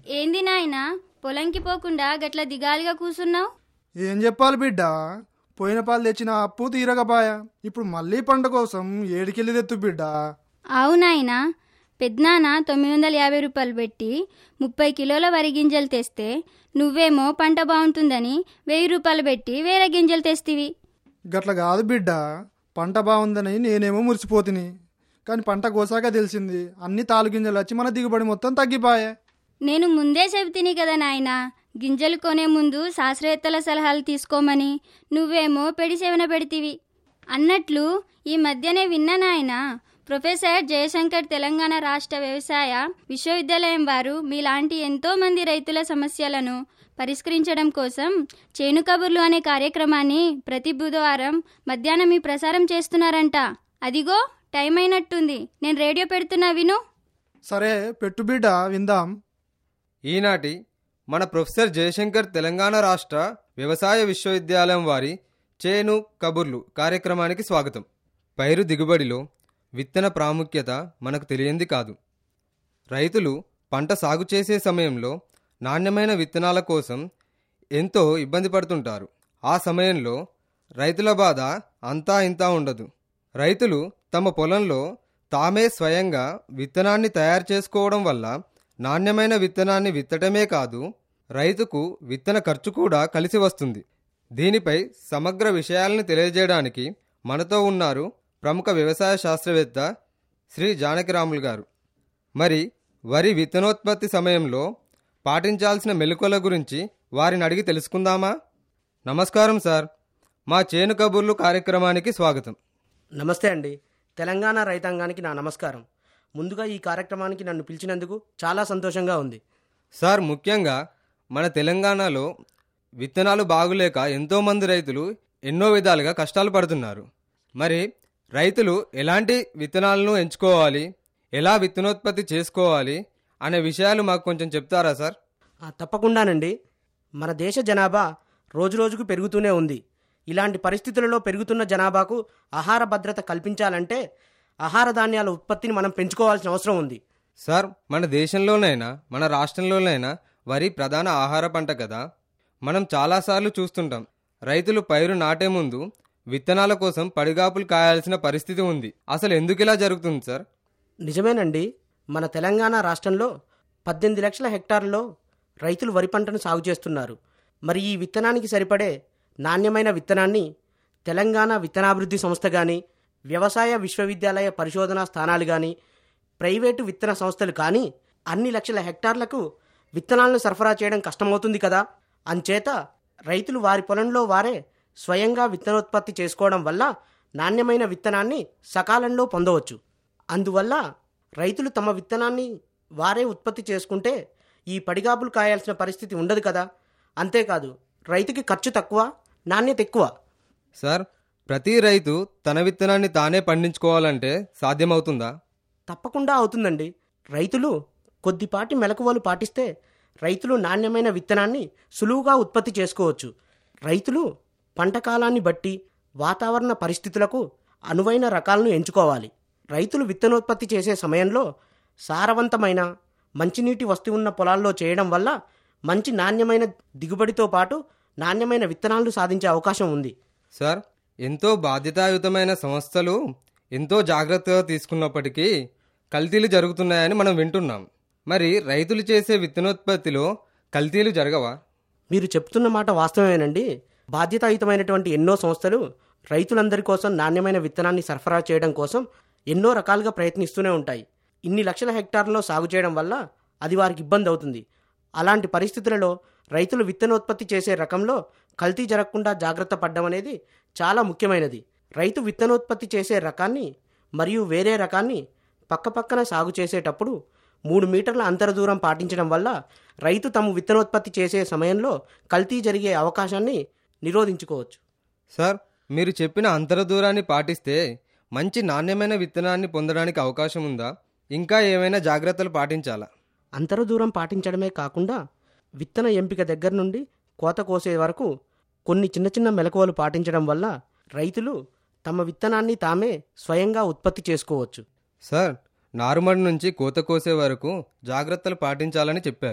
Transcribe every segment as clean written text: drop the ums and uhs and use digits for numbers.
ఏంది నాయనా, పొలంకి పోకుండా గట్ల దిగాలిగా కూసున్నావు? ఏం చెప్పాలి బిడ్డ, పోయిన పాలు తెచ్చిన అప్పు తీరగపాయ. ఇప్పుడు మళ్ళీ పంట కోసం ఏడికెళ్ళి తెత్తు బిడ్డ. అవునాయనా, పెద్దనాన్న 950 రూపాయలు పెట్టి 30 కిలోల వరి గింజలు తెస్తే నువ్వేమో పంట బాగుంటుందని 1000 రూపాయలు పెట్టి వేరే గింజలు తెస్తివి. గట్ల కాదు బిడ్డ, పంట బాగుందని నేనేమో మురిసిపోతిని. కానీ పంట కోసాక తెలిసింది అన్ని తాలు గింజలు వచ్చి మన దిగుబడి మొత్తం తగ్గిపాయే. నేను ముందే చెబుతిని కదా నాయనా, గింజలు కొనే ముందు శాస్త్రవేత్తల సలహాలు తీసుకోమని. నువ్వేమో పెడి సేవన పెడితివి. అన్నట్లు ఈ మధ్యనే విన్నా నాయనా, ప్రొఫెసర్ జయశంకర్ తెలంగాణ రాష్ట్ర వ్యవసాయ విశ్వవిద్యాలయం వారు మీలాంటి ఎంతో మంది రైతుల సమస్యలను పరిష్కరించడం కోసం చేను కబుర్లు అనే కార్యక్రమాన్ని ప్రతి బుధవారం మధ్యాహ్నం మీ ప్రసారం చేస్తున్నారంట. అదిగో టైం అయినట్టుంది, నేను రేడియో పెడుతున్నా, విను. సరే పెట్టు బిడ్డ, విందాం. ఈనాటి మన ప్రొఫెసర్ జయశంకర్ తెలంగాణ రాష్ట్ర వ్యవసాయ విశ్వవిద్యాలయం వారి చేను కబుర్లు కార్యక్రమానికి స్వాగతం. పైరు దిగుబడిలో విత్తన ప్రాముఖ్యత మనకు తెలియంది కాదు. రైతులు పంట సాగు చేసే సమయంలో నాణ్యమైన విత్తనాల కోసం ఎంతో ఇబ్బంది పడుతుంటారు. ఆ సమయంలో రైతుల బాధ అంతా ఇంతా ఉండదు. రైతులు తమ పొలంలో తామే స్వయంగా విత్తనాన్ని తయారు చేసుకోవడం వల్ల నాణ్యమైన విత్తనాన్ని విత్తడమే కాదు, రైతుకు విత్తన ఖర్చు కూడా కలిసి వస్తుంది. దీనిపై సమగ్ర విషయాలను తెలియజేయడానికి మనతో ఉన్నారు ప్రముఖ వ్యవసాయ శాస్త్రవేత్త శ్రీ జానకిరాములు గారు. మరి వరి విత్తనోత్పత్తి సమయంలో పాటించాల్సిన మెలకువల గురించి వారిని అడిగి తెలుసుకుందామా? నమస్కారం సార్, మా చేను కబుర్లు కార్యక్రమానికి స్వాగతం. నమస్తే అండి. తెలంగాణ రైతాంగానికి నా నమస్కారం. ముందుగా ఈ కార్యక్రమానికి నన్ను పిలిచినందుకు చాలా సంతోషంగా ఉంది. సార్, ముఖ్యంగా మన తెలంగాణలో విత్తనాలు బాగులేక ఎంతోమంది రైతులు ఎన్నో విధాలుగా కష్టాలు పడుతున్నారు. మరి రైతులు ఎలాంటి విత్తనాలను ఎంచుకోవాలి, ఎలా విత్తనోత్పత్తి చేసుకోవాలి అనే విషయాలు మాకు కొంచెం చెప్తారా సార్? తప్పకుండానండి. మన దేశ జనాభా రోజురోజుకు పెరుగుతూనే ఉంది. ఇలాంటి పరిస్థితులలో పెరుగుతున్న జనాభాకు ఆహార భద్రత కల్పించాలంటే ఆహార ధాన్యాల ఉత్పత్తిని మనం పెంచుకోవాల్సిన అవసరం ఉంది. సార్, మన దేశంలోనైనా మన రాష్ట్రంలోనైనా వరి ప్రధాన ఆహార పంట కదా. మనం చాలాసార్లు చూస్తుంటాం, రైతులు పైరు నాటే ముందు విత్తనాల కోసం పడిగాపులు కాయాల్సిన పరిస్థితి ఉంది. అసలు ఎందుకు ఇలా జరుగుతుంది సార్? నిజమేనండి. మన తెలంగాణ రాష్ట్రంలో 18 లక్షల హెక్టార్లలో రైతులు వరి పంటను సాగు చేస్తున్నారు. మరి ఈ విత్తనానికి సరిపడే నాణ్యమైన విత్తనాన్ని తెలంగాణ విత్తనాభివృద్ధి సంస్థ కానీ, వ్యవసాయ విశ్వవిద్యాలయ పరిశోధనా స్థానాలు కానీ, ప్రైవేటు విత్తన సంస్థలు కానీ అన్ని లక్షల హెక్టార్లకు విత్తనాలను సరఫరా చేయడం కష్టమవుతుంది కదా. అంచేత రైతులు వారి పొలంలో వారే స్వయంగా విత్తనోత్పత్తి చేసుకోవడం వల్ల నాణ్యమైన విత్తనాన్ని సకాలంలో పొందవచ్చు. అందువల్ల రైతులు తమ విత్తనాన్ని వారే ఉత్పత్తి చేసుకుంటే ఈ పడిగాపులు కాయాల్సిన పరిస్థితి ఉండదు కదా. అంతేకాదు, రైతుకి ఖర్చు తక్కువ, నాణ్యత ఎక్కువ. సార్, ప్రతి రైతు తన విత్తనాన్ని తానే పండించుకోవాలంటే సాధ్యమవుతుందా? తప్పకుండా అవుతుందండి. రైతులు కొద్దిపాటి మెలకువలు పాటిస్తే రైతులు నాణ్యమైన విత్తనాన్ని సులువుగా ఉత్పత్తి చేసుకోవచ్చు. రైతులు పంట కాలాన్ని బట్టి వాతావరణ పరిస్థితులకు అనువైన రకాలను ఎంచుకోవాలి. రైతులు విత్తనోత్పత్తి చేసే సమయంలో సారవంతమైన మంచినీటి వస్తు ఉన్న పొలాల్లో చేయడం వల్ల మంచి నాణ్యమైన దిగుబడితో పాటు నాణ్యమైన విత్తనాలను సాధించే అవకాశం ఉంది. సార్, ఎంతో బాధ్యతాయుతమైన సంస్థలు ఎంతో జాగ్రత్తగా తీసుకున్నప్పటికీ కల్తీలు జరుగుతున్నాయని మనం వింటున్నాం. మరి రైతులు చేసే విత్తనోత్పత్తిలో కల్తీలు జరగవా? మీరు చెప్తున్న మాట వాస్తవమేనండి. బాధ్యతాయుతమైనటువంటి ఎన్నో సంస్థలు రైతులందరి కోసం నాణ్యమైన విత్తనాన్ని సరఫరా చేయడం కోసం ఎన్నో రకాలుగా ప్రయత్నిస్తూనే ఉంటాయి. ఇన్ని లక్షల హెక్టార్లలో సాగు చేయడం వల్ల అది వారికి ఇబ్బంది అవుతుంది. అలాంటి పరిస్థితులలో రైతులు విత్తనోత్పత్తి చేసే రకంలో కల్తీ జరగకుండా జాగ్రత్త పడడం అనేది చాలా ముఖ్యమైనది. రైతు విత్తనోత్పత్తి చేసే రకాన్ని మరియు వేరే రకాన్ని పక్కపక్కన సాగు చేసేటప్పుడు 3 మీటర్ల అంతర దూరం పాటించడం వల్ల రైతు తమ విత్తనోత్పత్తి చేసే సమయంలో కల్తీ జరిగే అవకాశాన్ని నిరోధించుకోవచ్చు. సార్, మీరు చెప్పిన అంతర దూరాన్ని పాటిస్తే మంచి నాణ్యమైన విత్తనాన్ని పొందడానికి అవకాశం ఉందా? ఇంకా ఏమైనా జాగ్రత్తలు పాటించాలా? అంతర దూరం పాటించడమే కాకుండా విత్తన ఎంపిక దగ్గర నుండి కోత కోసే వరకు కొన్ని చిన్న చిన్న మెలకువలు పాటించడం వల్ల రైతులు తమ విత్తనాన్ని తామే స్వయంగా ఉత్పత్తి చేసుకోవచ్చు. సార్, నారుమడి నుంచి కోత కోసే వరకు జాగ్రత్తలు పాటించాలని చెప్పారు.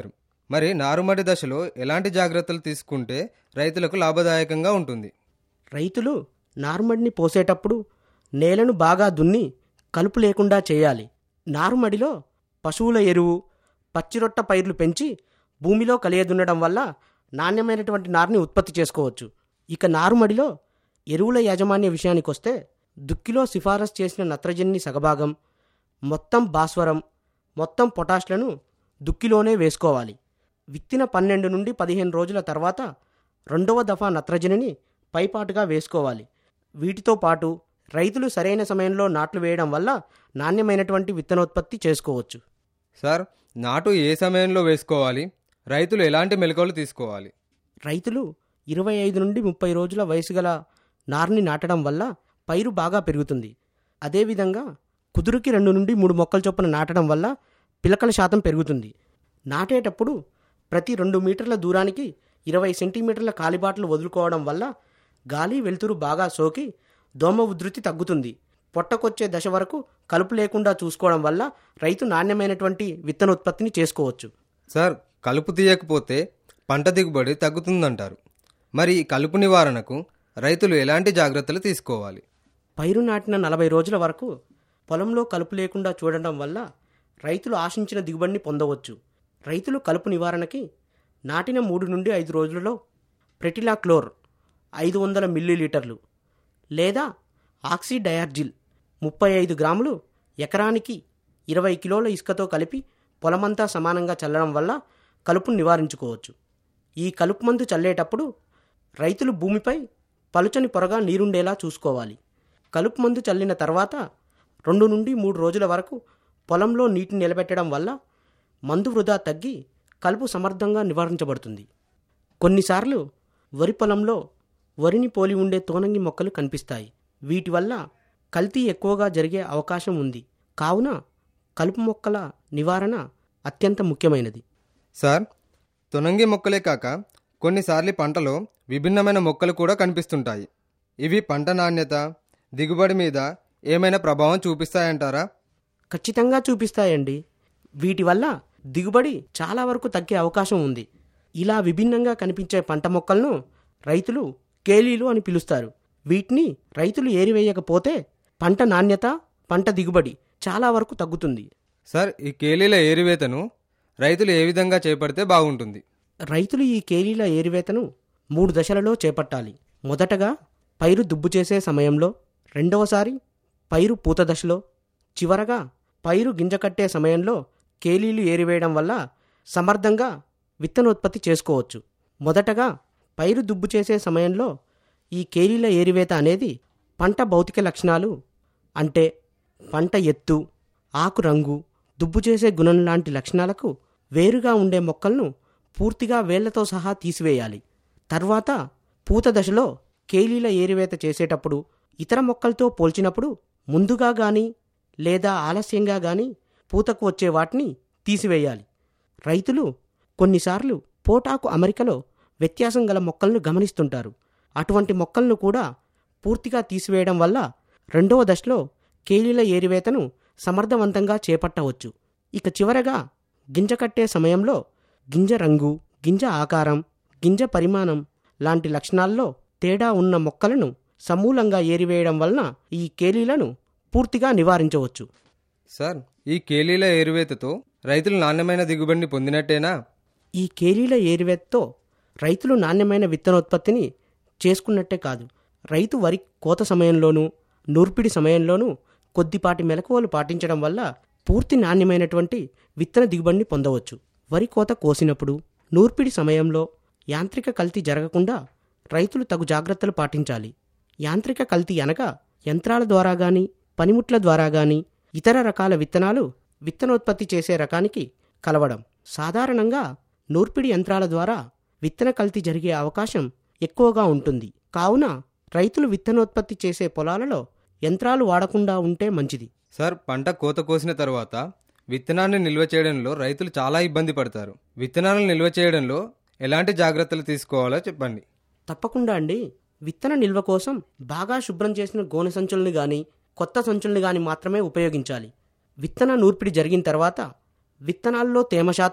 మరి నారుమడి దశలో ఎలాంటి జాగ్రత్తలు తీసుకుంటే రైతులకు లాభదాయకంగా ఉంటుంది? రైతులు నారుమడిని పోసేటప్పుడు నేలను బాగా దున్ని కలుపు లేకుండా చేయాలి. నారుమడిలో పశువుల ఎరువు, పచ్చిరొట్ట పైర్లు పెంచి భూమిలో కలియదున్నడం వల్ల నాణ్యమైనటువంటి నారుని ఉత్పత్తి చేసుకోవచ్చు. ఇక నారుమడిలో ఎరువుల యాజమాన్య విషయానికొస్తే దుక్కిలో సిఫారసు చేసిన నత్రజనిని సగభాగం, మొత్తం భాస్వరం, మొత్తం పొటాష్లను దుక్కిలోనే వేసుకోవాలి. విత్తిన 12 నుండి 15 రోజుల తర్వాత రెండవ దఫా నత్రజనిని పైపాటుగా వేసుకోవాలి. వీటితో పాటు రైతులు సరైన సమయంలో నాట్లు వేయడం వల్ల నాణ్యమైనటువంటి విత్తనోత్పత్తి చేసుకోవచ్చు. సార్, నాటు ఏ సమయంలో వేసుకోవాలి? రైతులు ఎలాంటి మెలకువలు తీసుకోవాలి? రైతులు 25 నుండి 30 రోజుల వయసు గల నారుని నాటడం వల్ల పైరు బాగా పెరుగుతుంది. అదేవిధంగా కుదురుకి 2 నుండి 3 మొక్కల చొప్పున నాటడం వల్ల పిలకల శాతం పెరుగుతుంది. నాటేటప్పుడు ప్రతి 2 మీటర్ల దూరానికి 20 సెంటీమీటర్ల కాలిబాటలు వదులుకోవడం వల్ల గాలి వెలుతురు బాగా సోకి దోమ ఉధృతి తగ్గుతుంది. పొట్టకొచ్చే దశ వరకు కలుపు లేకుండా చూసుకోవడం వల్ల రైతు నాణ్యమైనటువంటి విత్తనోత్పత్తిని చేసుకోవచ్చు. సార్, కలుపు తీయకపోతే పంట దిగుబడి తగ్గుతుందంటారు. మరి ఈ కలుపు నివారణకు రైతులు ఎలాంటి జాగ్రత్తలు తీసుకోవాలి? పైరు నాటిన 40 రోజుల వరకు పొలంలో కలుపు లేకుండా చూడటం వల్ల రైతులు ఆశించిన దిగుబడిని పొందవచ్చు. రైతులు కలుపు నివారణకి నాటిన 3 నుండి 5 రోజులలో ప్రెటిలాక్లోర్ 500 మిల్లీలీటర్లు లేదా ఆక్సిడయార్జిల్ 35 గ్రాములు ఎకరానికి 20 కిలోల ఇసుకతో కలిపి పొలమంతా సమానంగా చల్లడం వల్ల కలుపును నివారించుకోవచ్చు. ఈ కలుపు మందు చల్లేటప్పుడు రైతులు భూమిపై పలుచని పొరగా నీరుండేలా చూసుకోవాలి. కలుపు మందు చల్లిన తర్వాత 2 నుండి 3 రోజుల వరకు పొలంలో నీటిని నిలబెట్టడం వల్ల మందు వృధా తగ్గి కలుపు సమర్థంగా నివారించబడుతుంది. కొన్నిసార్లు వరి పొలంలో వరిని పోలి ఉండే తోనంగి మొక్కలు కనిపిస్తాయి. వీటి వల్ల కల్తీ ఎక్కువగా జరిగే అవకాశం ఉంది. కావున కలుపు మొక్కల నివారణ అత్యంత ముఖ్యమైనది. సార్, తొనంగి మొక్కలే కాక కొన్నిసార్లు పంటలో విభిన్నమైన మొక్కలు కూడా కనిపిస్తుంటాయి. ఇవి పంట నాణ్యత, దిగుబడి మీద ఏమైనా ప్రభావం చూపిస్తాయంటారా? ఖచ్చితంగా చూపిస్తాయండి. వీటి వల్ల దిగుబడి చాలా వరకు తగ్గే అవకాశం ఉంది. ఇలా విభిన్నంగా కనిపించే పంట మొక్కలను రైతులు కేలీలు అని పిలుస్తారు. వీటిని రైతులు ఏరివేయకపోతే పంట నాణ్యత, పంట దిగుబడి చాలా వరకు తగ్గుతుంది. సార్, ఈ కేలీల ఏరివేతను రైతులు ఏ విధంగా చేపడితే బాగుంటుంది? రైతులు ఈ కేలీల ఏరివేతను 3 దశలలో చేపట్టాలి. మొదటగా పైరు దుబ్బు చేసే సమయంలో, రెండవసారి పైరు పూత దశలో, చివరగా పైరు గింజ కట్టే సమయంలో కేలీలు ఏరివేయడం వల్ల సమర్థంగా విత్తనోత్పత్తి చేసుకోవచ్చు. మొదటగా పైరు దుబ్బు చేసే సమయంలో ఈ కేలీల ఏరివేత అనేది పంట భౌతిక లక్షణాలు అంటే పంట ఎత్తు, ఆకు రంగు, దుబ్బు చేసే గుణం లాంటి లక్షణాలకు వేరుగా ఉండే మొక్కలను పూర్తిగా వేళ్లతో సహా తీసివేయాలి. తర్వాత పూత దశలో కేలీల ఏరివేత చేసేటప్పుడు ఇతర మొక్కలతో పోల్చినప్పుడు ముందుగా గాని లేదా ఆలస్యంగా గాని పూతకు వచ్చే వాటిని తీసివేయాలి. రైతులు కొన్నిసార్లు పోటాకు అమరికలో వ్యత్యాసం గల మొక్కలను గమనిస్తుంటారు. అటువంటి మొక్కలను కూడా పూర్తిగా తీసివేయడం వల్ల రెండవ దశలో కేలీల ఏరివేతను సమర్థవంతంగా చేపట్టవచ్చు. ఇక చివరగా గింజ కట్టే సమయంలో గింజ రంగు, గింజ ఆకారం, గింజ పరిమాణం లాంటి లక్షణాల్లో తేడా ఉన్న మొక్కలను సమూలంగా ఏరివేయడం వలన ఈ కేలీలను పూర్తిగా నివారించవచ్చు. సార్, ఈ కేలీల ఏరివేతతో రైతులు నాణ్యమైన దిగుబడిని పొందినట్టేనా? ఈ కేలీల ఏరివేతతో రైతులు నాణ్యమైన విత్తనోత్పత్తిని చేసుకున్నట్టే కాదు, రైతు వరి కోత సమయంలోనూ నూర్పిడి సమయంలోనూ కొద్దిపాటి మెలకువలు పాటించడం వల్ల పూర్తి నాణ్యమైనటువంటి విత్తన దిగుబడిని పొందవచ్చు. వరి కోత కోసినప్పుడు, నూర్పిడి సమయంలో యాంత్రిక కల్తీ జరగకుండా రైతులు తగు జాగ్రత్తలు పాటించాలి. యాంత్రిక కల్తీ అనగా యంత్రాల ద్వారా గాని, పనిముట్ల ద్వారా గాని ఇతర రకాల విత్తనాలు విత్తనోత్పత్తి చేసే రకానికి కలవడం. సాధారణంగా నూర్పిడి యంత్రాల ద్వారా విత్తన కల్తీ జరిగే అవకాశం ఎక్కువగా ఉంటుంది. కావున రైతులు విత్తనోత్పత్తి చేసే పొలాలలో యంత్రాలు వాడకుండా ఉంటే మంచిది. సార్, పంట కోత కోసిన తర్వాత విత్తనాన్ని నిల్వ చేయడంలో రైతులు చాలా ఇబ్బంది పడతారు. విత్తనాలను నిల్వ చేయడంలో ఎలాంటి జాగ్రత్తలు తీసుకోవాలో చెప్పండి. తప్పకుండా అండి. విత్తన నిల్వ కోసం బాగా శుభ్రం చేసిన గోనె సంచుల్ని గాని, కొత్త సంచుల్ని గాని మాత్రమే ఉపయోగించాలి. విత్తన నూర్పిడి జరిగిన తర్వాత విత్తనాల్లో తేమ శాతం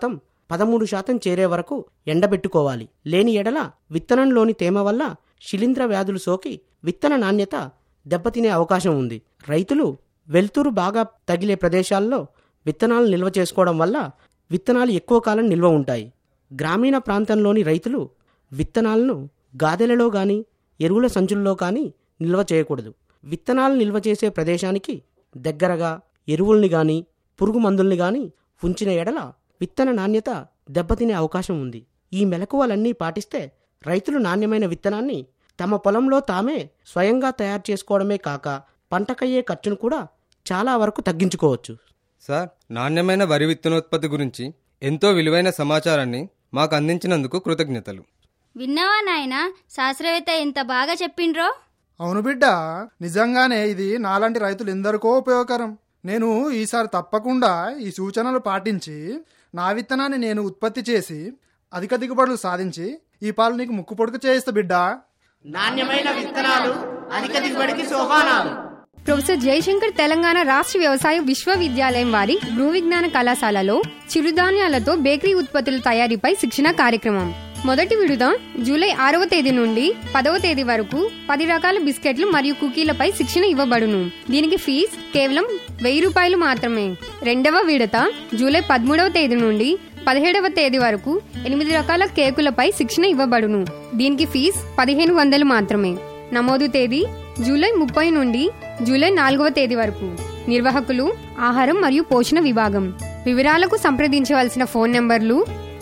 13% చేరే వరకు ఎండబెట్టుకోవాలి. లేని ఎడల విత్తనంలోని తేమ వల్ల శిలీంధ్ర వ్యాధులు సోకి విత్తన నాణ్యత దెబ్బతినే అవకాశం ఉంది. రైతులు వెలుతురు బాగా తగిలే ప్రదేశాల్లో విత్తనాలు నిల్వ చేసుకోవడం వల్ల విత్తనాలు ఎక్కువ కాలం నిల్వ ఉంటాయి. గ్రామీణ ప్రాంతంలోని రైతులు విత్తనాలను గాదెలలో గాని ఎరువుల సంచుల్లో కానీ నిల్వ చేయకూడదు. విత్తనాలు నిల్వ చేసే ప్రదేశానికి దగ్గరగా ఎరువుల్ని గాని పురుగు మందుల్ని గాని ఉంచిన ఎడల విత్తన నాణ్యత దెబ్బతినే అవకాశం ఉంది. ఈ మెలకువలన్నీ పాటిస్తే రైతులు నాణ్యమైన విత్తనాన్ని తమ పొలంలో తామే స్వయంగా తయారు చేసుకోవడమే కాక పంటకయ్యే ఖర్చును కూడా చాలా వరకు తగ్గించుకోవచ్చు. సార్, నాణ్యమైన వరి విత్తనోత్పత్తి గురించి ఎంతో విలువైన సమాచారాన్ని మాకు అందించినందుకు కృతజ్ఞతలు. విన్నావా నాయనా, శాస్త్రవేత్త ఎంత బాగా చెప్పిండ్రో. అవును బిడ్డ, నిజంగానే ఇది నాలాంటి రైతులు ఎందరికో ఉపయోగకరం. నేను ఈసారి తప్పకుండా ఈ సూచనలు పాటించి నా విత్తనాన్ని నేను ఉత్పత్తి చేసి అధిక దిగుబడులు సాధించి ఈ పాలు నీకు ముక్కు పొడుకు చేయిస్తా బిడ్డ. నాణ్యమైన విత్తనాలు అధిక దిగుబడికి సోపానాలు. ప్రొఫెసర్ జయశంకర్ తెలంగాణ రాష్ట్ర వ్యవసాయ విశ్వవిద్యాలయం వారి గృహ విజ్ఞాన కళాశాలలో చిరుధాన్యాలతో బేకరీ ఉత్పత్తుల తయారీపై శిక్షణ కార్యక్రమం. మొదటి విడత జూలై 6వ తేదీ నుండి 10వ తేదీ వరకు 10 రకాల బిస్కెట్లు మరియు కుకీలపై శిక్షణ ఇవ్వబడును. దీనికి ఫీజు కేవలం 1000 రూపాయలు మాత్రమే. రెండవ విడత జూలై 13వ తేదీ నుండి 17వ తేదీ వరకు 8 రకాల కేకులపై శిక్షణ ఇవ్వబడును. దీనికి ఫీజు 1500 మాత్రమే. నమోదు తేదీ జూలై 30 నుండి జూలై 4వ తేదీ వరకు. నిర్వాహకులు ఆహారం మరియు పోషణ విభాగం. వివరాలకు సంప్రదించవలసిన ఫోన్ నంబర్లు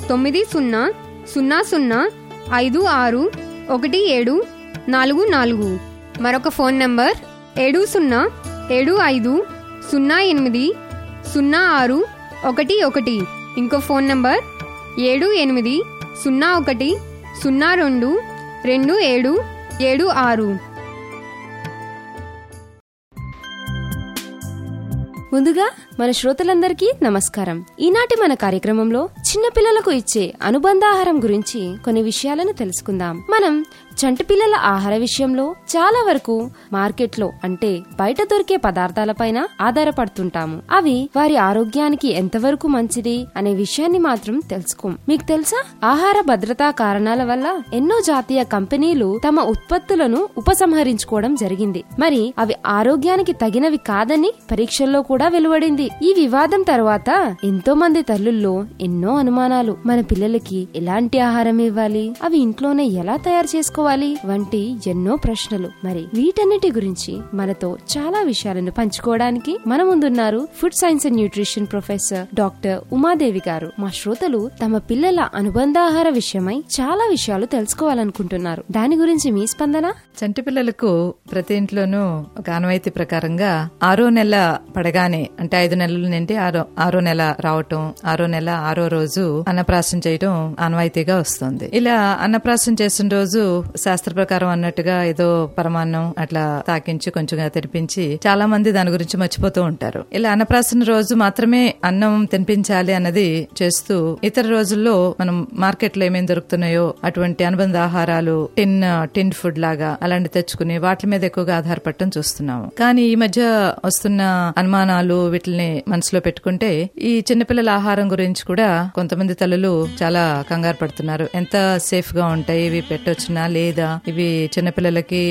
9000561744. మరొక ఫోన్ నంబర్ 7075080611. ఇంకో ఫోన్ నంబర్ 7801022776. ముందుగా మన శ్రోతలందరికీ నమస్కారం. ఈనాటి మన కార్యక్రమంలో చిన్నపిల్లలకు ఇచ్చే అనుబంధాహారం గురించి కొన్ని విషయాలను తెలుసుకుందాం. మనం చంటి పిల్లల ఆహార విషయంలో చాలా వరకు మార్కెట్లో అంటే బయట దొరికే పదార్థాలపైన ఆధారపడుతుంటాము. అవి వారి ఆరోగ్యానికి ఎంతవరకు మంచిది అనే విషయాన్ని మాత్రం తెలుసుకోం. మీకు తెలుసా, ఆహార భద్రతా కారణాల వల్ల ఎన్నో జాతీయ కంపెనీలు తమ ఉత్పత్తులను ఉపసంహరించుకోవడం జరిగింది. మరి అవి ఆరోగ్యానికి తగినవి కాదని పరీక్షల్లో కూడా వెలువడింది. ఈ వివాదం తర్వాత ఎంతో మంది తల్లుల్లో ఎన్నో అనుమానాలు. మన పిల్లలకి ఎలాంటి ఆహారం ఇవ్వాలి, అవి ఇంట్లోనే ఎలా తయారు చేసుకోవాలి వంటి ఎన్నో ప్రశ్నలు. మరి వీటన్నిటి గురించి మనతో చాలా విషయాలను పంచుకోవడానికి మన ముందున్నారు food science and nutrition professor doctor Umadevi గారు. మా శ్రోతలు తమ పిల్లల అనుబంధాహార విషయమై చాలా విషయాలు తెలుసుకోవాలనుకుంటున్నారు. దాని గురించి మీ స్పందన? చంటి పిల్లలకు ప్రతి ఇంట్లోనూ ఒక ఆనవాయితీ ప్రకారంగా 6వ నెల పడగానే అంటే 5 నెలల నుండి 6వ నెల రావటం, 6వ నెల 6వ రోజు అన్నప్రాశం చేయడం ఆనవాయితీగా వస్తుంది. ఇలా అన్నప్రాశం చేసిన రోజు శాస్త్ర ప్రకారం అన్నట్టుగా ఏదో పరమాన్నం అట్లా తాకించి కొంచెంగా తెరిపించి చాలా మంది దాని గురించి మర్చిపోతూ ఉంటారు. ఇలా అన్నప్రాశన రోజు మాత్రమే అన్నం తినిపించాలి అన్నది చేస్తూ ఇతర రోజుల్లో మనం మార్కెట్ లో ఏమేమి దొరుకుతున్నాయో అటువంటి అనుబంధ ఆహారాలు టిన్ ఫుడ్ లాగా అలాంటి తెచ్చుకుని వాటి మీద ఎక్కువగా ఆధారపడటం చూస్తున్నాము. కానీ ఈ మధ్య వస్తున్న అనుమానాలు వీటిని మనసులో పెట్టుకుంటే ఈ చిన్నపిల్లల ఆహారం గురించి కూడా కొంతమంది తల్లులు చాలా కంగారు పడుతున్నారు. ఎంత సేఫ్ గా ఉంటాయి, ఇవి పెట్టొచ్చునా లేదా, ఇవి చిన్నపిల్లలకి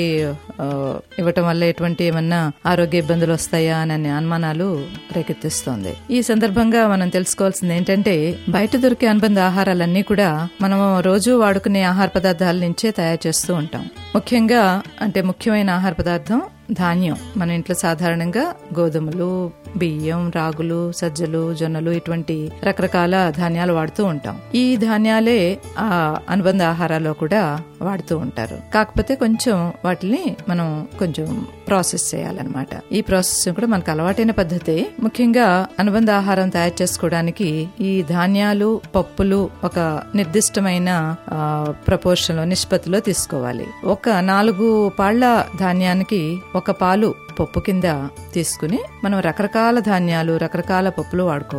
ఇవ్వటం వల్ల ఎటువంటి ఏమన్నా ఆరోగ్య ఇబ్బందులు వస్తాయా అనే అనుమానాలు రేకెత్తిస్తోంది. ఈ సందర్భంగా మనం తెలుసుకోవాల్సింది ఏంటంటే బయట దొరికే అనుబంధ ఆహారాలన్నీ కూడా మనం రోజు వాడుకునే ఆహార పదార్థాల నుంచే తయారు చేస్తూ ఉంటాం. ముఖ్యంగా అంటే ముఖ్యమైన ఆహార పదార్థం ధాన్యం. మన ఇంట్లో సాధారణంగా గోధుమలు, బియ్యం, రాగులు, సజ్జలు, జొన్నలు ఇటువంటి రకరకాల ధాన్యాలు వాడుతూ ఉంటాం. ఈ ధాన్యాలే ఆ అనుబంధ ఆహారాల్లో కూడా వాడుతూ ఉంటారు. కాకపోతే కొంచెం వాటిని మనం కొంచెం ప్రాసెస్ చేయాలన్నమాట. ఈ ప్రాసెస్ కూడా మనకు అలవాటైన పద్ధతే. ముఖ్యంగా అనుబంధ ఆహారం తయారు చేసుకోవడానికి ఈ ధాన్యాలు, పప్పులు ఒక నిర్దిష్టమైన ప్రపోర్షన్ లో నిష్పత్తిలో తీసుకోవాలి. ఒక 4 పాళ్ల ధాన్యానికి 1 పాలు పప్పు కింద తీసుకుని మనం రకరకాల ధాన్యాలు, రకరకాల పప్పులు వాడుకోవచ్చు.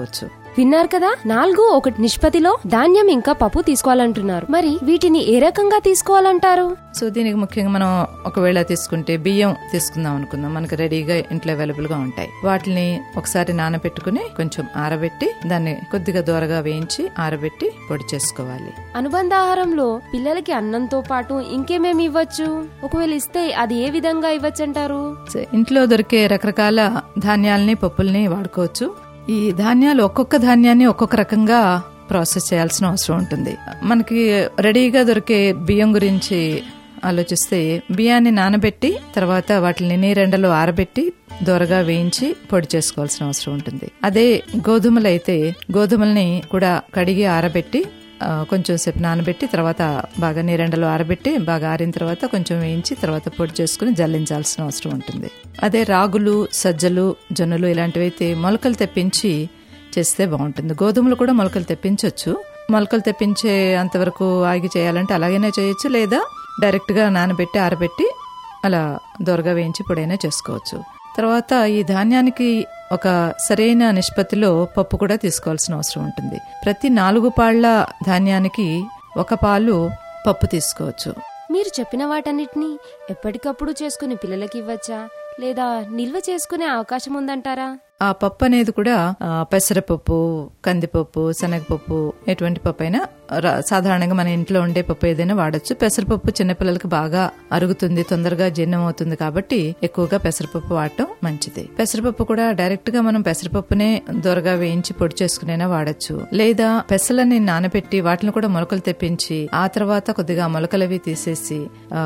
విన్నారు కదా, 4:1 నిష్పత్తిలో ధాన్యం ఇంకా పప్పు తీసుకోవాలంటున్నారు. మరి వీటిని ఏ రకంగా తీసుకోవాలంటారు? సో దీనికి ముఖ్యంగా మనం ఒకవేళ తీసుకుంటే బియ్యం తీసుకుందాం అనుకుందాం, మనకి రెడీగా ఇంట్లో అవైలబుల్ గా ఉంటాయి. వాటిని ఒకసారి నానబెట్టుకుని కొంచెం ఆరబెట్టి దాన్ని కొద్దిగా దూరగా వేయించి ఆరబెట్టి పొడి చేసుకోవాలి. అనుబంధ ఆహారంలో పిల్లలకి అన్నంతో పాటు ఇంకేమేమి ఇవ్వచ్చు? ఒకవేళ ఇస్తే అది ఏ విధంగా ఇవ్వచ్చు అంటారు? ఇంట్లో దొరికే రకరకాల ధాన్యాలని పప్పుల్ని వాడుకోవచ్చు. ఈ ధాన్యాలు ఒక్కొక్క ధాన్యాన్ని ఒక్కొక్క రకంగా ప్రాసెస్ చేయాల్సిన అవసరం ఉంటుంది. మనకి రెడీగా దొరికే బియ్యం గురించి ఆలోచిస్తే, బియ్యాన్ని నానబెట్టి తర్వాత వాటిని నీరెండలో ఆరబెట్టి దోరగా వేయించి పొడి చేసుకోవాల్సిన అవసరం ఉంటుంది. అదే గోధుమలు అయితే గోధుమల్ని కూడా కడిగి ఆరబెట్టి కొంచెం సేపు నానబెట్టి తర్వాత బాగా నీరెండలో ఆరబెట్టి బాగా ఆరిన తర్వాత కొంచెం వేయించి తర్వాత పొడి చేసుకుని జల్లించాల్సిన అవసరం ఉంటుంది. అదే రాగులు, సజ్జలు, జొన్నలు ఇలాంటివి అయితే మొలకలు తెప్పించి చేస్తే బాగుంటుంది. గోధుమలు కూడా మొలకలు తెప్పించవచ్చు. మొలకలు తెప్పించే అంతవరకు ఆగి చేయాలంటే అలాగైనా చేయొచ్చు, లేదా డైరెక్ట్ గా నానబెట్టి ఆరబెట్టి అలా దోరగా వేయించి పొడైనా చేసుకోవచ్చు. తర్వాత ఈ ధాన్యానికి ఒక సరైన నిష్పత్తిలో పప్పు కూడా తీసుకోవాల్సిన అవసరం ఉంటుంది. ప్రతి 4 పాళ్ల ధాన్యానికి 1 పాలు పప్పు తీసుకోవచ్చు. మీరు చెప్పిన వాటన్నిటిని ఎప్పటికప్పుడు చేసుకుని పిల్లలకి ఇవ్వచ్చా, లేదా నిల్వ చేసుకునే అవకాశం ఉందంటారా? ఆ పప్పు అనేది కూడా పెసరపప్పు, కందిపప్పు, శనగపప్పు, ఎటువంటి పప్పు అయినా సాధారణంగా మన ఇంట్లో ఉండే పప్పు ఏదైనా వాడచ్చు. పెసరపప్పు చిన్నపిల్లలకి బాగా అరుగుతుంది, తొందరగా జీర్ణం అవుతుంది కాబట్టి ఎక్కువగా పెసరపప్పు వాడటం మంచిది. పెసరపప్పు కూడా డైరెక్ట్ గా మనం పెసరపప్పునే దొరగా వేయించి పొడి చేసుకునేనా వాడచ్చు, లేదా పెసలని నానబెట్టి వాటిని కూడా మొలకలు తెప్పించి ఆ తర్వాత కొద్దిగా మొలకలవి తీసేసి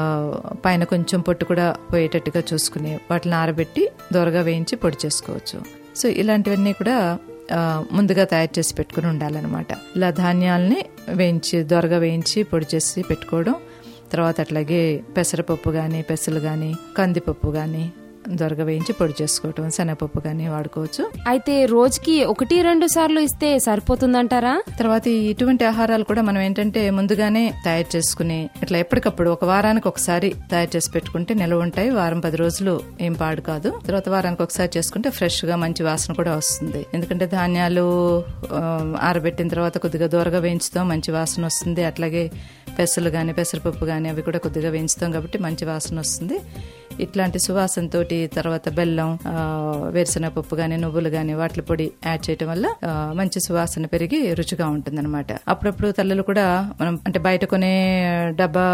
పైన కొంచెం పొట్టు కూడా పోయేటట్టుగా చూసుకుని వాటిని ఆరబెట్టి దొరగా వేయించి పొడి చేసుకోవచ్చు. సో ఇలాంటివన్నీ కూడా ముందుగా తయారు చేసి పెట్టుకుని ఉండాలన్నమాట. ఇలా ధాన్యాలని వేయించి దొరగా వేయించి పొడి చేసి పెట్టుకోవడం, తర్వాత అట్లాగే పెసరపప్పు గాని, పెసలు గాని, కందిపప్పు గాని దొరగా వేయించి పొడి చేసుకోవటం, శనగపప్పు గాని వాడుకోవచ్చు. అయితే రోజుకి 1-2 సార్లు ఇస్తే సరిపోతుందంటారా? తర్వాత ఇటువంటి ఆహారాలు కూడా మనం ఏంటంటే ముందుగానే తయారు చేసుకుని ఇట్లా ఎప్పటికప్పుడు 1 వారానికి ఒకసారి తయారు చేసి పెట్టుకుంటే నిల్వ ఉంటాయి. వారం 10 రోజులు ఏం పాడు కాదు. తర్వాత వారానికి ఒకసారి చేసుకుంటే ఫ్రెష్ గా మంచి వాసన కూడా వస్తుంది. ఎందుకంటే ధాన్యాలు ఆరబెట్టిన తర్వాత కొద్దిగా దూరగా వేయించుతాం, మంచి వాసన వస్తుంది. అట్లాగే పెసలు గాని, పెసరపప్పు గాని అవి కూడా కొద్దిగా వేయించుతాం కాబట్టి మంచి వాసన వస్తుంది. ఇట్లాంటి సువాసనతో తర్వాత బెల్లం, వేరుశనగపప్పు గాని, నువ్వులు గాని వాటి పొడి యాడ్ చేయటం వల్ల మంచి సువాసన పెరిగి రుచిగా ఉంటుందన్నమాట. అప్పుడప్పుడు తల్లులు కూడా మనం అంటే బయట కొనే డబ్బా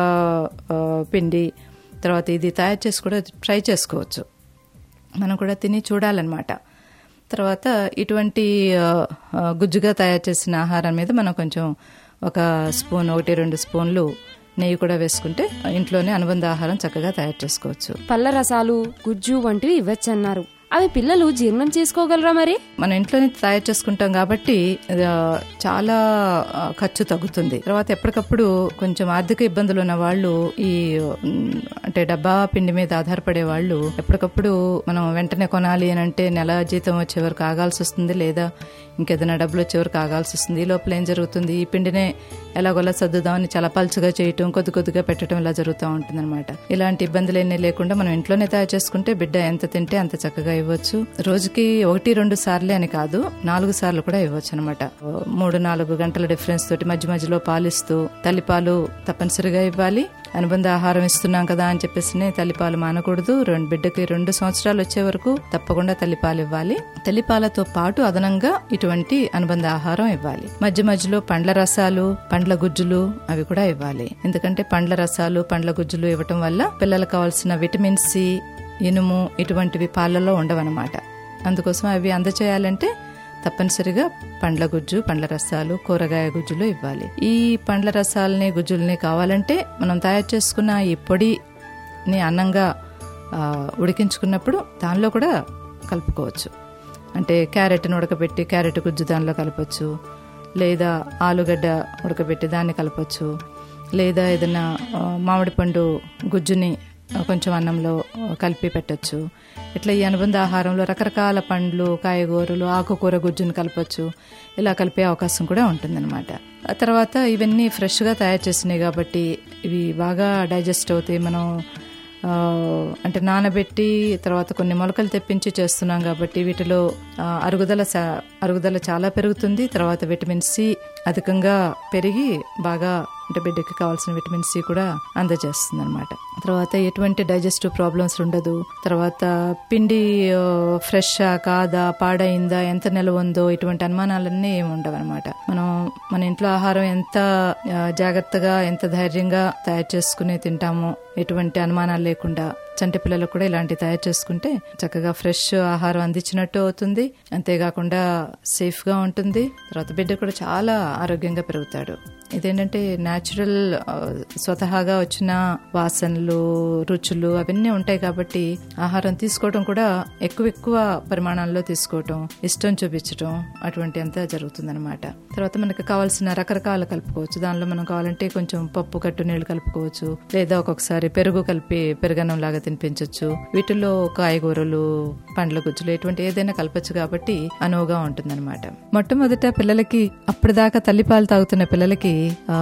పిండి తర్వాత ఇది తయారు చేసి కూడా ట్రై చేసుకోవచ్చు. మనం కూడా తిని చూడాలన్నమాట. తర్వాత ఇటువంటి గుజ్జుగా తయారు చేసిన ఆహారం మీద మనం కొంచెం 1 స్పూన్ 1-2 స్పూన్లు నెయ్యి కూడా వేసుకుంటే ఇంట్లోనే అనుబంధ ఆహారం చక్కగా తయారు చేసుకోవచ్చు. పళ్ళ రసాలు, గుజ్జు వంటివి ఇవ్వచ్చన్నారు. అవి పిల్లలు జీర్ణం చేసుకోగలరా? మరి మనం ఇంట్లోనే తయారు చేసుకుంటాం కాబట్టి చాలా ఖర్చు తగ్గుతుంది. తర్వాత ఎప్పటికప్పుడు కొంచెం ఆర్థిక ఇబ్బందులు ఉన్న వాళ్ళు, ఈ అంటే డబ్బా పిండి మీద ఆధారపడే వాళ్ళు ఎప్పటికప్పుడు మనం వెంటనే కొనాలి అని అంటే నెల జీతం వచ్చే వరకు ఆగాల్సి వస్తుంది, లేదా ఇంకేదైనా డబ్బులు వచ్చే వరకు ఆగాల్సి వస్తుంది. ఈ లోపల ఏం జరుగుతుంది, ఈ పిండినే ఎలాగోలా సర్దుదామని చాలా పలుచగా చేయటం, కొద్దిగా పెట్టడం ఇలా జరుగుతూ ఉంటుంది అనమాట. ఇలాంటి ఇబ్బందులు ఏమీ లేకుండా మనం ఇంట్లోనే తయారు చేసుకుంటే బిడ్డ ఎంత తింటే అంత చక్కగా ఇవ్వచ్చు. రోజుకి 1-2 సార్లే అని కాదు, 4 సార్లు కూడా ఇవ్వచ్చు అనమాట. 3-4 గంటల డిఫరెన్స్ తోటి మధ్య మధ్యలో పాలిస్తూ, తల్లిపాలు తప్పనిసరిగా ఇవ్వాలి. అనుబంధ ఆహారం ఇస్తున్నాం కదా అని చెప్పేసి తల్లిపాలు మానకూడదు. బిడ్డకి 2 సంవత్సరాలు వచ్చే వరకు తప్పకుండా తల్లిపాలు ఇవ్వాలి. తల్లిపాలతో పాటు అదనంగా ఇటువంటి అనుబంధ ఆహారం ఇవ్వాలి. మధ్య మధ్యలో పండ్ల రసాలు, పండ్ల గుజ్జులు అవి కూడా ఇవ్వాలి. ఎందుకంటే పండ్ల రసాలు, పండ్ల గుజ్జులు ఇవ్వటం వల్ల పిల్లలకు కావాల్సిన విటమిన్ సి, ఇనుము ఇటువంటివి పాలలో ఉండవన్నమాట. అందుకోసం అవి అందచేయాలంటే తప్పనిసరిగా పండ్ల గుజ్జు, పండ్ల రసాలు, కూరగాయ గుజ్జులు ఇవ్వాలి. ఈ పండ్ల రసాలని, గుజ్జుల్ని కావాలంటే మనం తయారు చేసుకున్న ఈ పొడిని అన్నంగా ఉడికించుకున్నప్పుడు దానిలో కూడా కలుపుకోవచ్చు. అంటే క్యారెట్ను ఉడకబెట్టి క్యారెట్ గుజ్జు దానిలో కలపచ్చు, లేదా ఆలుగడ్డ ఉడకబెట్టి దాన్ని కలపచ్చు, లేదా ఏదైనా మామిడి పండు గుజ్జుని కొంచెం అన్నంలో కలిపి పెట్టచ్చు. ఇట్లా ఈ అనుబంధ ఆహారంలో రకరకాల పండ్లు, కాయగూరలు, ఆకుకూర గుజ్జును కలపచ్చు. ఇలా కలిపే అవకాశం కూడా ఉంటుందన్నమాట. ఆ తర్వాత ఇవన్నీ ఫ్రెష్గా తయారు చేసినాయి కాబట్టి ఇవి బాగా డైజెస్ట్ అవుతాయి. మనం అంటే నానబెట్టి తర్వాత కొన్ని మొలకలు తెప్పించి చేస్తున్నాం కాబట్టి వీటిలో అరుగుదల చాలా పెరుగుతుంది. తర్వాత విటమిన్ సి అధికంగా పెరిగి బాగా అంటే బిడ్డకి కావాల్సిన విటమిన్ సి కూడా అందజేస్తుంది అనమాట. తర్వాత ఎటువంటి డైజెస్టివ్ ప్రాబ్లమ్స్ ఉండదు. తర్వాత పిండి ఫ్రెషా కాదా, పాడైందా, ఎంత నిల్వ ఉందో ఇటువంటి అనుమానాలన్నీ ఏమి ఉండవు అనమాట. మనం మన ఇంట్లో ఆహారం ఎంత జాగ్రత్తగా ఎంత ధైర్యంగా తయారు చేసుకుని తింటామో ఎటువంటి అనుమానాలు లేకుండా చంటి పిల్లలకు కూడా ఇలాంటి తయారు చేసుకుంటే చక్కగా ఫ్రెష్ ఆహారం అందించినట్టు అవుతుంది. అంతేకాకుండా సేఫ్ గా ఉంటుంది. తర్వాత బిడ్డ కూడా చాలా ఆరోగ్యంగా పెరుగుతాడు. ఇదేంటంటే న్యాచురల్ స్వతహాగా వచ్చిన వాసనలు, రుచులు అవన్నీ ఉంటాయి కాబట్టి ఆహారం తీసుకోవడం కూడా ఎక్కువ పరిమాణాల్లో తీసుకోవటం, ఇష్టం చూపించటం అటువంటి అంతా జరుగుతుందన్నమాట. తర్వాత మనకు కావాల్సిన రకరకాలు కలుపుకోవచ్చు. దానిలో మనం కావాలంటే కొంచెం పప్పు కట్టు నీళ్లు కలుపుకోవచ్చు, లేదా ఒక్కొక్కసారి పెరుగు కలిపి పెరుగన్నం లాగా తినిపించవచ్చు. వీటిల్లో కాయగూరలు, పండ్ల గుజ్జులు ఎటువంటి ఏదైనా కలపచ్చు కాబట్టి అనువుగా ఉంటుందన్నమాట. మొట్టమొదట పిల్లలకి అప్పటిదాకా తల్లిపాలు తాగుతున్న పిల్లలకి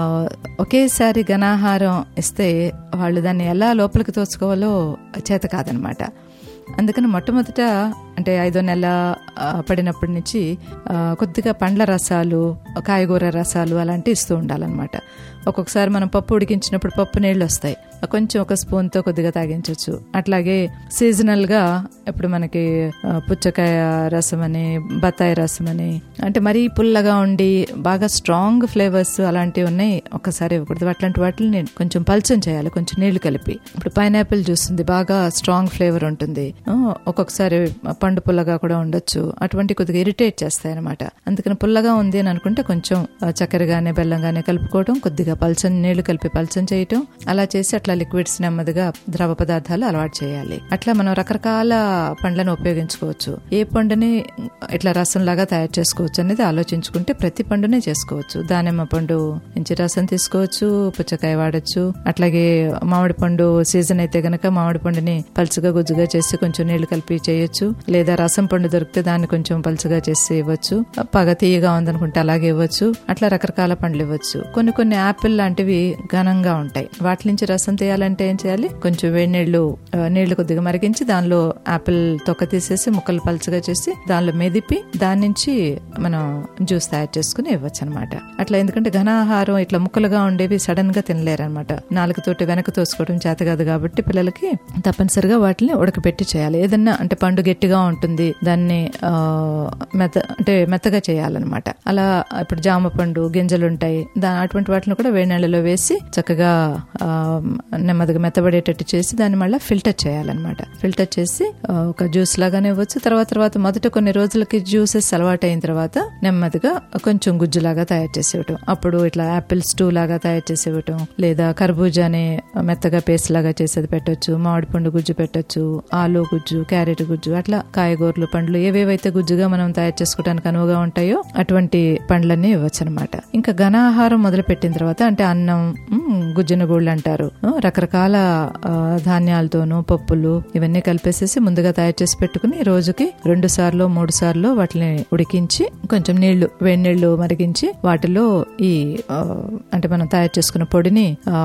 ఒకేసారి ఘనాహారం ఇస్తే వాళ్ళు దాన్ని ఎలా లోపలికి తోచుకోవాలో చేత కాదనమాట. అందుకని మొట్టమొదట అంటే 5వ నెల పడినప్పటి నుంచి కొద్దిగా పండ్ల రసాలు, కాయగూర రసాలు అలాంటివి ఇస్తూ ఉండాలన్నమాట. ఒక్కొక్కసారి మనం పప్పు ఉడికించినప్పుడు పప్పు నీళ్ళు వస్తాయి, కొంచెం ఒక స్పూన్తో కొద్దిగా తాగించవచ్చు. అట్లాగే సీజనల్ గా ఇప్పుడు మనకి పుచ్చకాయ రసం అని, బత్తాయి రసం అని, అంటే మరీ పుల్లగా ఉండి బాగా స్ట్రాంగ్ ఫ్లేవర్స్ అలాంటివి ఉన్నాయి, ఒక్కసారి ఇవ్వకూడదు. అట్లాంటి వాటిని కొంచెం పల్చం చేయాలి, కొంచెం నీళ్లు కలిపి. ఇప్పుడు పైనాపిల్ జ్యూస్ ఉంది, బాగా స్ట్రాంగ్ ఫ్లేవర్ ఉంటుంది, ఒక్కొక్కసారి పండు పుల్లగా కూడా ఉండొచ్చు. అటువంటి కొద్దిగా ఇరిటేట్ చేస్తాయి అనమాట. అందుకని పుల్లగా ఉంది అని అనుకుంటే కొంచెం చక్కెర గానే బెల్లం గానే కలుపుకోవడం, కొద్దిగా పల్చని నీళ్లు కలిపి పల్చం చేయటం, అలా చేసి అట్లా లిక్విడ్స్ నెమ్మదిగా ద్రవ పదార్థాలు అలవాటు చేయాలి. అట్లా మనం రకరకాల పండ్లను ఉపయోగించుకోవచ్చు. ఏ పండుని ఇట్లా రసం లాగా తయారు చేసుకోవచ్చు అనేది ఆలోచించుకుంటే ప్రతి పండునే చేసుకోవచ్చు. దానిమ్మ పండు నుంచి రసం తీసుకోవచ్చు, పుచ్చకాయ వాడచ్చు. అట్లాగే మామిడి పండు సీజన్ అయితే గనక మామిడి పండుని పలుచగా గుజ్జుగా చేసి కొంచెం నీళ్లు కలిపి చేయొచ్చు, లేదా రసం పండు దొరికితే దాన్ని కొంచెం పలుచగా చేసి ఇవ్వచ్చు. పగ తీయగా ఉందనుకుంటే అలాగే ఇవ్వచ్చు. అట్లా రకరకాల పండ్లు ఇవ్వచ్చు. కొన్ని యాపిల్ లాంటివి ఘనంగా ఉంటాయి, వాటి నుంచి రసం తీయాలంటే ఏం చేయాలి, కొంచెం వేడి నీళ్లు కొద్దిగా మరిగించి దానిలో యాపిల్ తొక్క తీసేసి ముక్కలు పలుచగా చేసి దానిలో మెదిపి దాని నుంచి మనం జ్యూస్ తయారు చేసుకుని ఇవ్వచ్చు అనమాట. అట్లా ఎందుకంటే ఘనాహారం ఇట్లా ముక్కలుగా ఉండేవి సడన్ గా తినలేరు అనమాట. నాలుగుతోటి వెనక తోసుకోవడం చేత కాదు కాబట్టి పిల్లలకి తప్పనిసరిగా వాటిని ఉడకపెట్టి చేయాలి. ఏదన్నా అంటే పండు గట్టిగా ఉంటుంది, దాన్ని మెత్తగా చేయాలన్నమాట. అలా ఇప్పుడు జామ పండు గింజలు ఉంటాయి, అటువంటి వాటిని కూడా వేడి నీళ్ళలో వేసి చక్కగా నెమ్మదిగా మెత్తబడేటట్టు చేసి దాన్ని మళ్ళీ ఫిల్టర్ చేయాలన్నమాట. ఫిల్టర్ చేసి ఒక జ్యూస్ లాగానే ఇవ్వచ్చు. తర్వాత మొదట కొన్ని రోజులకి జ్యూసెస్ అలవాటు అయిన తర్వాత నెమ్మదిగా కొంచెం గుజ్జులాగా తయారు చేసేవటం. అప్పుడు ఇట్లా యాపిల్ స్టూ లాగా తయారు చేసేవటం, లేదా కర్బూజాని మెత్తగా పేస్ట్ లాగా చేసేది పెట్టొచ్చు, మామిడి పండు గుజ్జు పెట్టొచ్చు, ఆలు గుజ్జు, క్యారెట్ గుజ్జు, అట్లా కాయగూరలు, పండ్లు ఏవేవైతే గుజ్జుగా మనం తయారు చేసుకోవడానికి అనువుగా ఉంటాయో అటువంటి పండ్లన్నీ ఇవ్వచ్చు అనమాట. ఇంకా ఘనాహారం మొదలు పెట్టిన తర్వాత అంటే అన్నం, గుజ్జున గూళ్ళు అంటారు, రకరకాల ధాన్యాలతోనూ పప్పులు ఇవన్నీ కలిపేసేసి ముందుగా తయారు చేసి పెట్టుకుని రోజుకి 2 సార్లు 3 సార్లు వాటిని ఉడికించి కొంచెం వేడి నీళ్లు మరిగించి వాటిలో ఈ అంటే మనం తయారు చేసుకున్న పొడిని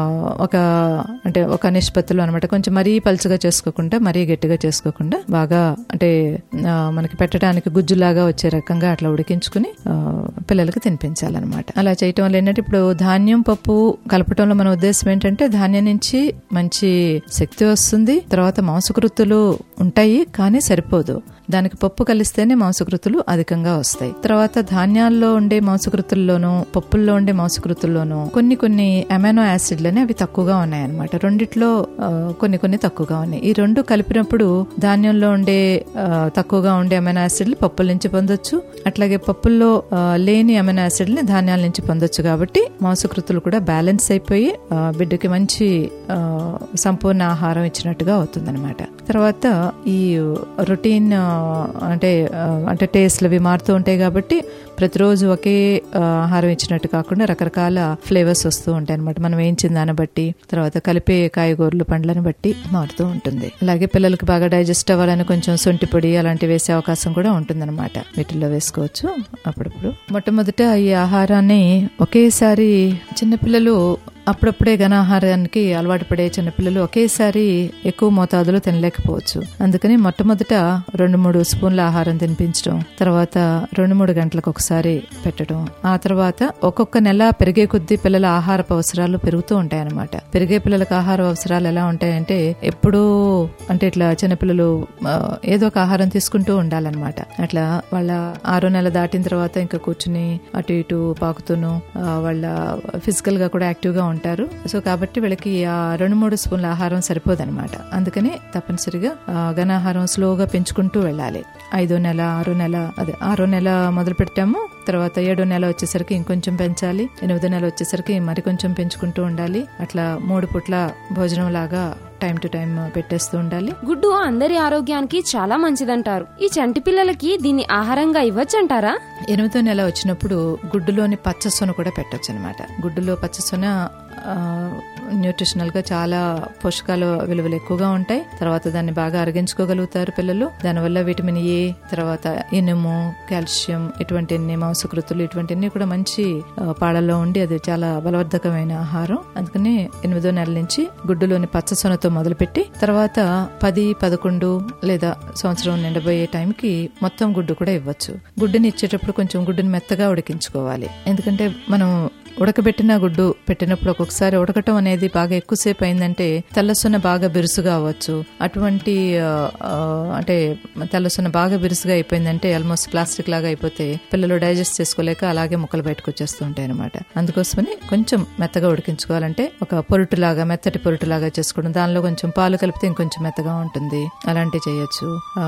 ఒక నిష్పత్తిలో అనమాట, కొంచెం మరీ పలుచగా చేసుకోకుండా మరీ గట్టిగా చేసుకోకుండా బాగా అంటే మనకి పెట్టడానికి గుజ్జులాగా వచ్చే రకంగా అట్లా ఉడికించుకుని పిల్లలకి తినిపించాలన్నమాట. అలా చేయటం వల్ల ఏంటంటే ఇప్పుడు ధాన్యం పప్పు కలపటంలో మన ఉద్దేశం ఏంటంటే ధాన్యం నుంచి మంచి శక్తి వస్తుంది, తర్వాత మాంసకృతులు ఉంటాయి కానీ సరిపోదు, దానికి పప్పు కలిస్తేనే మాంసకృతులు అధికంగా వస్తాయి. తర్వాత ధాన్యాల్లో ఉండే మాంసకృతుల్లోనూ పప్పుల్లో ఉండే మాంసకృతుల్లోనూ కొన్ని అమైనో యాసిడ్లని అవి తక్కువగా ఉన్నాయి అనమాట. రెండిట్లో కొన్ని తక్కువగా ఉన్నాయి. ఈ రెండు కలిపినప్పుడు ధాన్యంలో ఉండే తక్కువగా ఉండే అమైనో యాసిడ్లు పప్పుల నుంచి పొందొచ్చు, అట్లాగే పప్పుల్లో లేని అమైనో యాసిడ్ని ధాన్యాల నుంచి పొందొచ్చు. కాబట్టి మాంసకృతులు కూడా బ్యాలెన్స్ అయిపోయి బిడ్డకి మంచి సంపూర్ణ ఆహారం ఇచ్చినట్టుగా అవుతుందన్నమాట. తర్వాత ఈ రొటీన్ అంటే టేస్ట్లు అవి మారుతూ ఉంటాయి కాబట్టి ప్రతిరోజు ఒకే ఆహారం ఇచ్చినట్టు కాకుండా రకరకాల ఫ్లేవర్స్ వస్తూ ఉంటాయి అనమాట. మనం వేయించిన దాన్ని బట్టి, తర్వాత కలిపే కాయగూరలు పండ్లను బట్టి మారుతూ ఉంటుంది. అలాగే పిల్లలకి బాగా డైజెస్ట్ అవ్వాలని కొంచెం సొంటి పొడి అలాంటివి వేసే అవకాశం కూడా ఉంటుందన్నమాట. వీటిల్లో వేసుకోవచ్చు అప్పుడప్పుడు. మొట్టమొదట ఈ ఆహారాన్ని ఒకేసారి చిన్నపిల్లలు అప్పుడప్పుడే ఘనాహారానికి అలవాటు పడే చిన్నపిల్లలు ఒకేసారి ఎక్కువ మోతాదులో తినలేకపోవచ్చు. అందుకని మొట్టమొదట 2-3 స్పూన్ల ఆహారం తినిపించడం, తర్వాత 2-3 గంటలకు ఒకసారి పెట్టడం. ఆ తర్వాత ఒక్కొక్క నెల పెరిగే కొద్దీ పిల్లల ఆహారపు అవసరాలు పెరుగుతూ ఉంటాయన్నమాట. పెరిగే పిల్లలకు ఆహార అవసరాలు ఎలా ఉంటాయంటే ఎప్పుడూ అంటే ఇట్లా చిన్నపిల్లలు ఏదో ఒక ఆహారం తీసుకుంటూ ఉండాలన్నమాట. అట్లా వాళ్ళ 6వ నెల దాటిన తర్వాత ఇంకా కూర్చుని అటు ఇటు పాకుతూను వాళ్ళ ఫిజికల్ గా కూడా యాక్టివ్ గా ఉంటారు. సో కాబట్టి వీళ్ళకి 2-3 స్పూన్ల ఆహారం సరిపోదన్నమాట. అందుకని తప్పనిసరిగా ఘనాహారం స్లోగా పెంచుకుంటూ వెళ్ళాలి. 5వ నెల 6వ నెల మొదలు పెట్టాము, తర్వాత 7వ నెల వచ్చేసరికి ఇంకొంచెం పెంచాలి, 8వ నెల వచ్చేసరికి మరికొంచెం పెంచుకుంటూ ఉండాలి. అట్లా 3 పూట్ల భోజనం లాగా టైం టు టైం పెట్టేస్తూ ఉండాలి. గుడ్డు అందరి ఆరోగ్యానికి చాలా మంచిదంటారు. ఈ చంటి పిల్లలకి దీన్ని ఆహారంగా ఇవ్వచ్చంటారా? 8వ నెల వచ్చినప్పుడు గుడ్డులోని పచ్చసొన కూడా పెట్టొచ్చు అనమాట. గుడ్డులో పచ్చసొన న్యూట్రిషనల్ గా చాలా పోషకాల విలువలు ఎక్కువగా ఉంటాయి. తర్వాత దాన్ని బాగా అరిగించుకోగలుగుతారు పిల్లలు. దానివల్ల విటమిన్ ఏ, తర్వాత ఇనుము, కాల్షియం, ఇటువంటి మాంసకృతులు ఇటువంటివన్నీ కూడా మంచి పాడల్లో ఉండి అది చాలా బలవర్ధకమైన ఆహారం. అందుకని 8వ నెల నుంచి గుడ్డులోని పచ్చసొనతో మొదలుపెట్టి తర్వాత 10, 11 లేదా సంవత్సరం నిండబోయే టైంకి మొత్తం గుడ్డు కూడా ఇవ్వచ్చు. గుడ్డుని ఇచ్చేటప్పుడు కొంచెం గుడ్డుని మెత్తగా ఉడికించుకోవాలి. ఎందుకంటే మనం ఉడకబెట్టిన గుడ్డు పెట్టినప్పుడు ఒక్కొక్కసారి ఉడకటం అనేది బాగా ఎక్కువసేపు అయిందంటే తెల్లసొన బాగా బిరుసుగా అవ్వచ్చు. అటువంటి అంటే తెల్లసొన బాగా బిరుసుగా అయిపోయిందంటే ఆల్మోస్ట్ ప్లాస్టిక్ లాగా అయిపోతే పిల్లలు డైజెస్ట్ చేసుకోలేక అలాగే ముక్కలు బయటకు వచ్చేస్తూ ఉంటాయి అనమాట. అందుకోసమని కొంచెం మెత్తగా ఉడికించుకోవాలంటే ఒక పొరుటులాగా, మెత్తటి పొరుటులాగా చేసుకోవడం, దానిలో కొంచెం పాలు కలిపితే ఇంకొంచెం మెత్తగా ఉంటుంది, అలాంటివి చేయొచ్చు.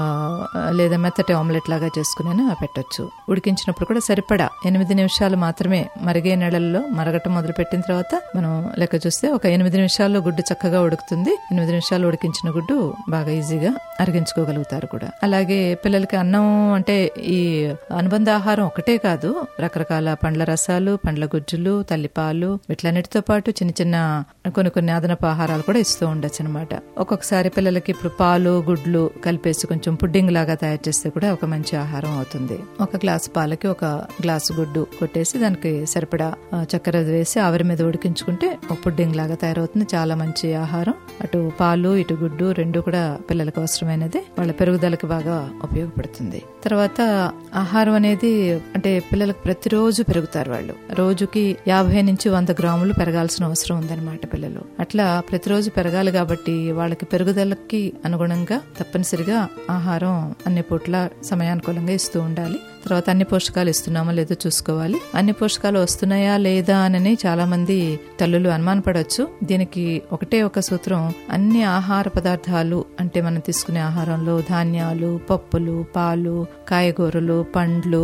లేదా మెత్తటి ఆమ్లెట్ లాగా చేసుకునే పెట్టొచ్చు. ఉడికించినప్పుడు కూడా సరిపడా 8 నిమిషాలు మాత్రమే మరిగే నీళ్ళల్లో మరగటం మొదలు పెట్టిన తర్వాత మనం లెక్క చూస్తే ఒక 8 నిమిషాల్లో గుడ్డు చక్కగా ఉడుకుతుంది. 8 నిమిషాలు ఉడికించిన గుడ్డు బాగా ఈజీగా అరిగించుకోగలుగుతారు కూడా. అలాగే పిల్లలకి అన్నం అంటే ఈ అనుబంధ ఆహారం ఒకటే కాదు, రకరకాల పండ్ల రసాలు, పండ్ల గుజ్జులు, తల్లిపాలు, వీటన్నిటితో పాటు చిన్న చిన్న కొన్ని అదనపు ఆహారాలు కూడా ఇస్తూ ఉండొచ్చు అనమాట. ఒక్కొక్కసారి పిల్లలకి ఇప్పుడు పాలు, గుడ్లు కలిపేసి కొంచెం పుడ్డింగ్ లాగా తయారు చేస్తే కూడా ఒక మంచి ఆహారం అవుతుంది. ఒక గ్లాసు పాలకి ఒక గ్లాసు గుడ్డు కొట్టేసి దానికి సరిపడా చక్కెర వేసి ఆవిరి మీద ఉడికించుకుంటే ఒక పుడ్డింగ్ లాగా తయారవుతుంది. చాలా మంచి ఆహారం. అటు పాలు ఇటు గుడ్డు రెండు కూడా పిల్లలకు అవసరమైనది, వాళ్ళ పెరుగుదలకి బాగా ఉపయోగపడుతుంది. తర్వాత ఆహారం అనేది అంటే పిల్లలకు ప్రతిరోజు పెరుగుతారు. వాళ్ళు రోజుకి 50 నుంచి 100 గ్రాములు పెరగాల్సిన అవసరం ఉందన్నమాట పిల్లలు. అట్లా ప్రతిరోజు పెరగాలి కాబట్టి వాళ్ళకి పెరుగుదలకి అనుగుణంగా తప్పనిసరిగా ఆహారం అన్ని పూట్ల సమయానుకూలంగా ఇస్తూ ఉండాలి. తర్వాత అన్ని పోషకాలు ఇస్తున్నామో లేదో చూసుకోవాలి. అన్ని పోషకాలు వస్తున్నాయా లేదా అని చాలా మంది తల్లులు అనుమానపడవచ్చు. దీనికి ఒకటే ఒక సూత్రం, అన్ని ఆహార పదార్థాలు అంటే మనం తీసుకునే ఆహారంలో ధాన్యాలు, పప్పులు, పాలు, కాయగూరలు, పండ్లు,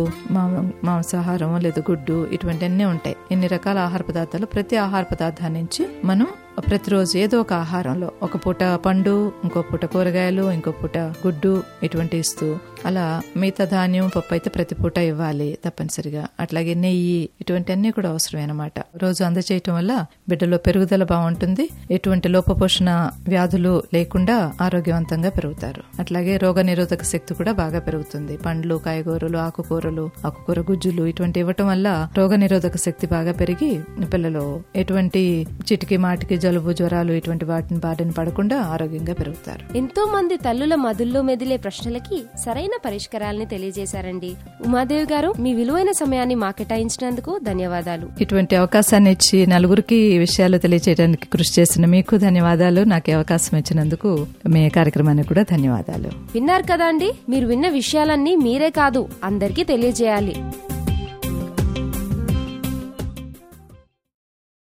మాంసాహారం లేదా గుడ్డు ఇటువంటి అన్నీ ఉంటాయి. ఇన్ని రకాల ఆహార పదార్థాలు, ప్రతి ఆహార పదార్థాన్ని నుంచి మనం ప్రతిరోజు ఏదో ఒక ఆహారంలో ఒక పూట పండు, ఇంకో పూట కూరగాయలు, ఇంకో పూట గుడ్డు ఇటువంటి ఇస్తూ అలా మిగతా ధాన్యం, పప్పు అయితే ప్రతి పూట ఇవ్వాలి తప్పనిసరిగా. అట్లాగే నెయ్యి ఇటువంటి అన్ని కూడా అవసరమే అన్నమాట. రోజు అందచేయటం వల్ల బిడ్డలో పెరుగుదల బాగుంటుంది, ఎటువంటి లోపపోషణ వ్యాధులు లేకుండా ఆరోగ్యవంతంగా పెరుగుతారు. అట్లాగే రోగ నిరోధక శక్తి కూడా బాగా పెరుగుతుంది. పండ్లు, కాయగూరలు, ఆకుకూర గుజ్జులు ఇటువంటి ఇవ్వటం వల్ల రోగ నిరోధక శక్తి బాగా పెరిగి పిల్లలు ఎటువంటి చిటికి మాటికి జలుబు, జ్వరాలు ఇటువంటి వాటిని బారిన పడకుండా ఆరోగ్యంగా పెరుగుతారు. ఎంతో మంది తల్లుల మధుల్లో మెదిలే ప్రశ్నలకి సరైన పరిష్కారాలని తెలియజేశారండి. ఉమాదేవి గారు, మీ విలువైన సమయాన్ని మా కేటాయించినందుకు ధన్యవాదాలు. ఇటువంటి అవకాశాన్ని ఇచ్చి నలుగురికి విషయాలు తెలియజేయడానికి కృషి చేసిన మీకు ధన్యవాదాలు. నాకు అవకాశం ఇచ్చినందుకు మీ కార్యక్రమానికి కూడా ధన్యవాదాలు. విన్నారు కదా అండి, మీరు విన్న విషయాలన్నీ మీరే కాదు అందరికీ తెలియజేయాలి.